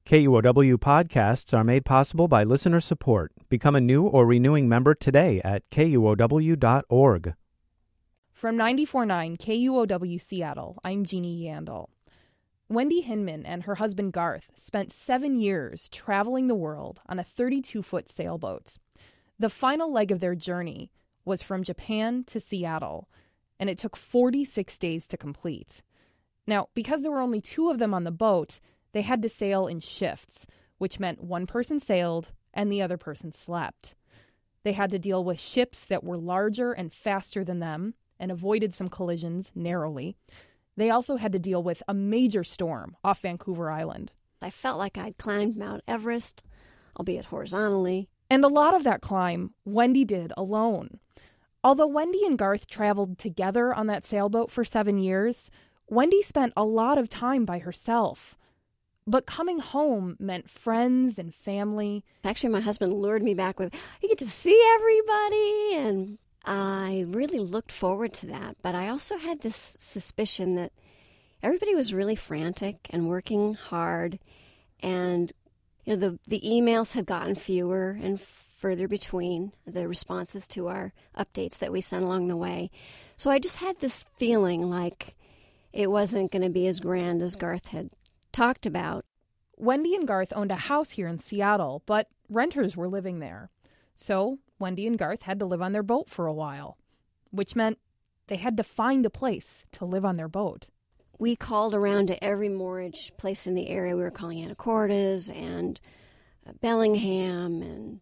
KUOW podcasts are made possible by listener support. Become a new or renewing member today at KUOW.org. From 94.9 KUOW Seattle, I'm Jeannie Yandel. Wendy Hinman and her husband Garth spent 7 years traveling the world on a 32-foot sailboat. The final leg of their journey was from Japan to Seattle, and it took 46 days to complete. Now, because there were only 2 of them on the boat, they had to sail in shifts, which meant one person sailed and the other person slept. They had to deal with ships that were larger and faster than them and avoided some collisions narrowly. They also had to deal with a major storm off Vancouver Island. I felt like I'd climbed Mount Everest, albeit horizontally. And a lot of that climb, Wendy did alone. Although Wendy and Garth traveled together on that sailboat for 7 years, Wendy spent a lot of time by herself. But coming home meant friends and family. Actually, my husband lured me back with, you get to see everybody, and I really looked forward to that. But I also had this suspicion that everybody was really frantic and working hard, and the emails had gotten fewer and further between, the responses to our updates that we sent along the way. So I just had this feeling like it wasn't going to be as grand as Garth had talked about. Wendy and Garth owned a house here in Seattle, but renters were living there. So Wendy and Garth had to live on their boat for a while, which meant they had to find a place to live on their boat. We called around to every moorage place in the area. We were calling Anacortes and Bellingham and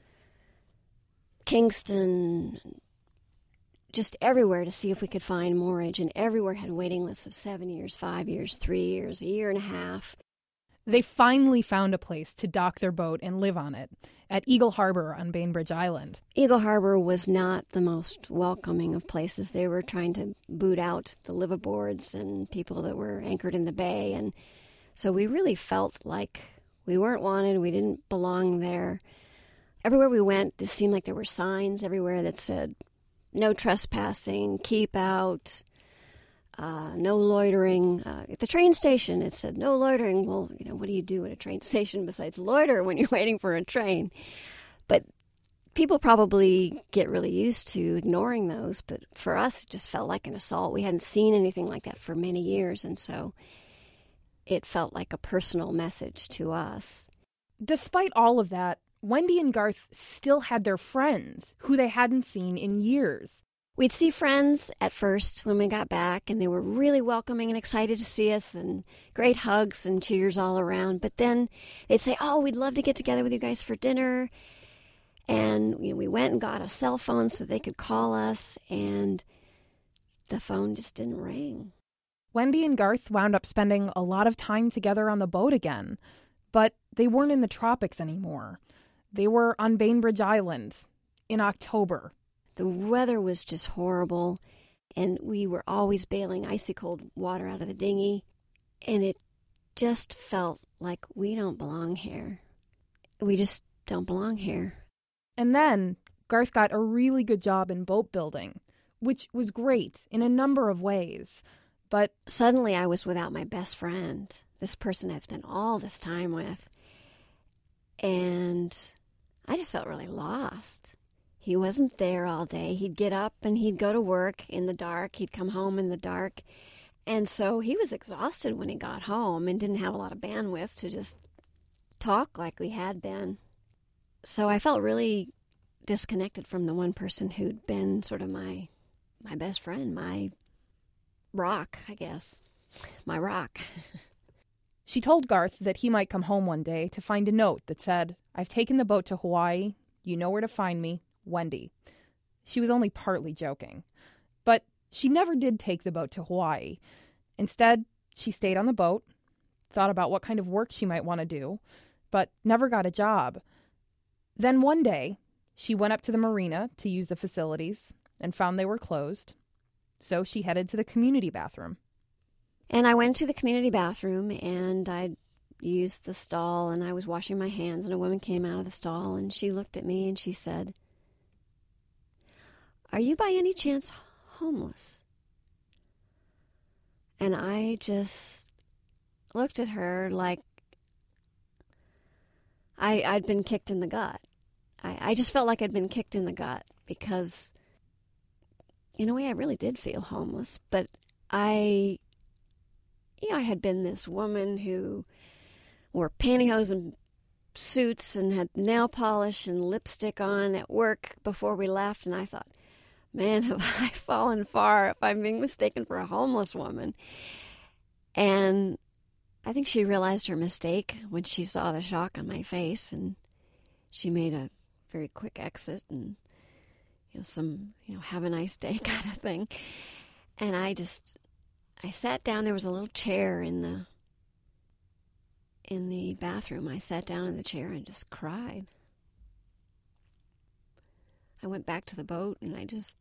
Kingston, just everywhere to see if we could find moorage, and everywhere had waiting lists of 7 years, 5 years, 3 years, a year and a half. They finally found a place to dock their boat and live on it, at Eagle Harbor on Bainbridge Island. Eagle Harbor was not the most welcoming of places. They were trying to boot out the liveaboards and people that were anchored in the bay, and so we really felt like we weren't wanted, we didn't belong there. Everywhere we went, it seemed like there were signs everywhere that said, no trespassing, keep out, no loitering. At the train station, it said, no loitering. Well, what do you do at a train station besides loiter when you're waiting for a train? But people probably get really used to ignoring those. But for us, it just felt like an assault. We hadn't seen anything like that for many years. And so it felt like a personal message to us. Despite all of that, Wendy and Garth still had their friends who they hadn't seen in years. We'd see friends at first when we got back, and they were really welcoming and excited to see us, and great hugs and cheers all around. But then they'd say, oh, we'd love to get together with you guys for dinner. And we went and got a cell phone so they could call us, and the phone just didn't ring. Wendy and Garth wound up spending a lot of time together on the boat again, but they weren't in the tropics anymore. They were on Bainbridge Island in October. The weather was just horrible, and we were always bailing icy cold water out of the dinghy, and it just felt like we don't belong here. We just don't belong here. And then Garth got a really good job in boat building, which was great in a number of ways. But suddenly I was without my best friend, this person I'd spent all this time with, and I just felt really lost. He wasn't there all day. He'd get up and he'd go to work in the dark. He'd come home in the dark. And so he was exhausted when he got home and didn't have a lot of bandwidth to just talk like we had been. So I felt really disconnected from the one person who'd been sort of my best friend, my rock, I guess. My rock. She told Garth that he might come home one day to find a note that said, I've taken the boat to Hawaii. You know where to find me. Wendy. She was only partly joking. But she never did take the boat to Hawaii. Instead, she stayed on the boat, thought about what kind of work she might want to do, but never got a job. Then one day, she went up to the marina to use the facilities and found they were closed. So she headed to the community bathroom. And I went to the community bathroom, and I used the stall, and I was washing my hands, and a woman came out of the stall, and she looked at me, and she said, "Are you by any chance homeless?" And I just looked at her like, I'd been kicked in the gut. I just felt like I'd been kicked in the gut because, in a way, I really did feel homeless. But I had been this woman who wore pantyhose and suits and had nail polish and lipstick on at work before we left. And I thought, man, have I fallen far if I'm being mistaken for a homeless woman. And I think she realized her mistake when she saw the shock on my face, and she made a very quick exit and, have a nice day kind of thing. And I sat down. There was a little chair in the bathroom. I sat down in the chair and just cried. I went back to the boat and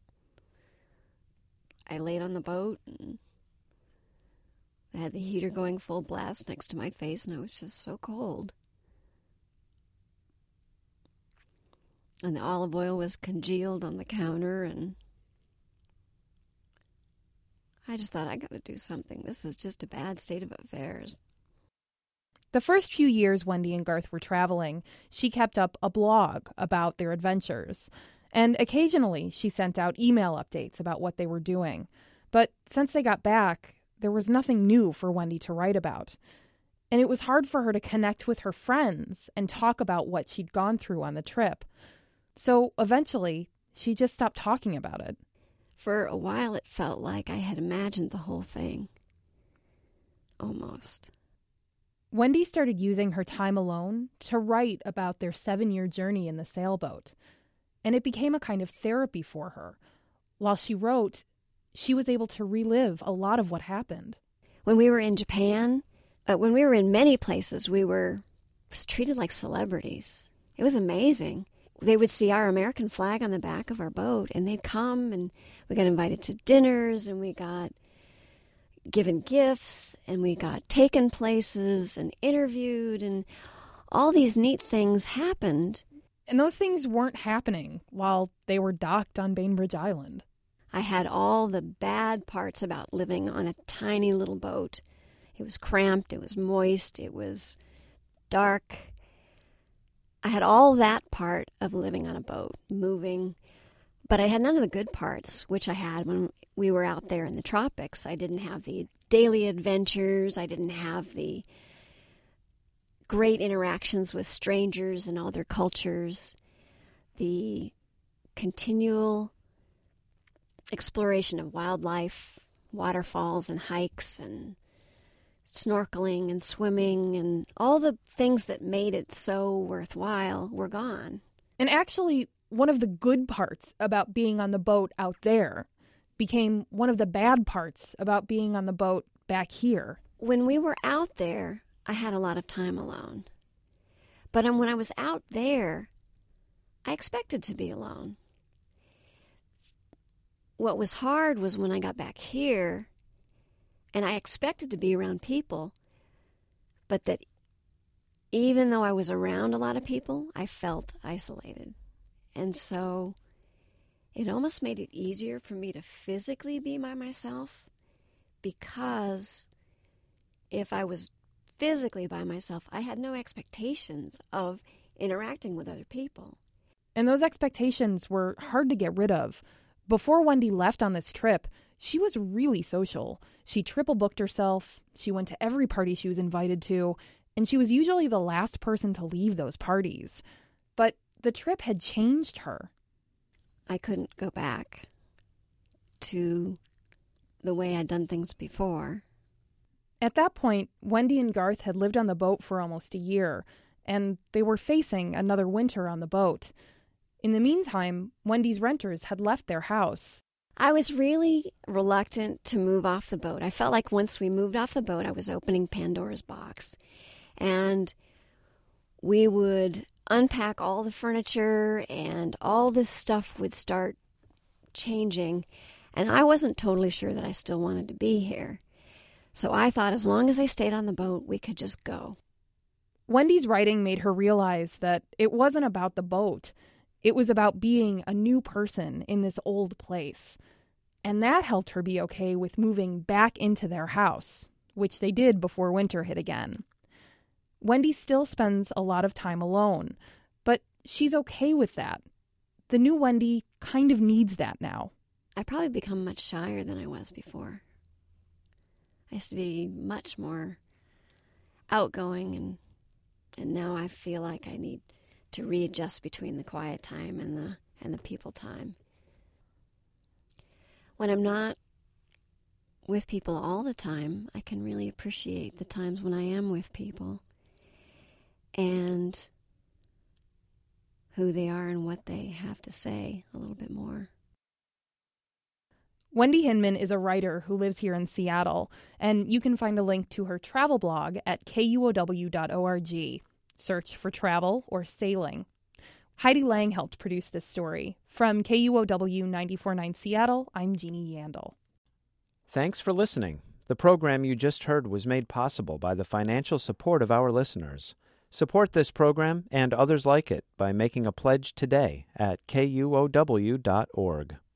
I laid on the boat and I had the heater going full blast next to my face, and I was just so cold. And the olive oil was congealed on the counter, and I just thought, I got to do something. This is just a bad state of affairs. The first few years Wendy and Garth were traveling, she kept up a blog about their adventures. And occasionally she sent out email updates about what they were doing. But since they got back, there was nothing new for Wendy to write about. And it was hard for her to connect with her friends and talk about what she'd gone through on the trip. So eventually, she just stopped talking about it. For a while, it felt like I had imagined the whole thing. Almost. Wendy started using her time alone to write about their 7-year journey in the sailboat. And it became a kind of therapy for her. While she wrote, she was able to relive a lot of what happened. When we were in Japan, when we were in many places, we were treated like celebrities. It was amazing. They would see our American flag on the back of our boat, and they'd come, and we got invited to dinners, and we got given gifts, and we got taken places and interviewed, and all these neat things happened. And those things weren't happening while they were docked on Bainbridge Island. I had all the bad parts about living on a tiny little boat. It was cramped, it was moist, it was dark. I had all that part of living on a boat, moving, but I had none of the good parts, which I had when we were out there in the tropics. I didn't have the daily adventures. I didn't have the great interactions with strangers and all their cultures, the continual exploration of wildlife, waterfalls and hikes and snorkeling and swimming, and all the things that made it so worthwhile were gone. And actually, one of the good parts about being on the boat out there became one of the bad parts about being on the boat back here. When we were out there, I had a lot of time alone. But when I was out there, I expected to be alone. What was hard was when I got back here, and I expected to be around people, but that even though I was around a lot of people, I felt isolated. And so it almost made it easier for me to physically be by myself, because if I was physically by myself, I had no expectations of interacting with other people. And those expectations were hard to get rid of. Before Wendy left on this trip, she was really social. She triple booked herself, she went to every party she was invited to, and she was usually the last person to leave those parties. But the trip had changed her. I couldn't go back to the way I'd done things before. At that point, Wendy and Garth had lived on the boat for almost a year, and they were facing another winter on the boat. In the meantime, Wendy's renters had left their house. I was really reluctant to move off the boat. I felt like once we moved off the boat, I was opening Pandora's box. And we would unpack all the furniture and all this stuff would start changing. And I wasn't totally sure that I still wanted to be here. So I thought as long as I stayed on the boat, we could just go. Wendy's writing made her realize that it wasn't about the boat. It was about being a new person in this old place. And that helped her be okay with moving back into their house, which they did before winter hit again. Wendy still spends a lot of time alone, but she's okay with that. The new Wendy kind of needs that now. I've probably become much shyer than I was before. I used to be much more outgoing, and now I feel like I need to readjust between the quiet time and the people time. When I'm not with people all the time, I can really appreciate the times when I am with people and who they are and what they have to say a little bit more. Wendy Hinman is a writer who lives here in Seattle, and you can find a link to her travel blog at kuow.org. Search for travel or sailing. Heidi Lang helped produce this story. From KUOW 94.9 Seattle, I'm Jeannie Yandel. Thanks for listening. The program you just heard was made possible by the financial support of our listeners. Support this program and others like it by making a pledge today at kuow.org.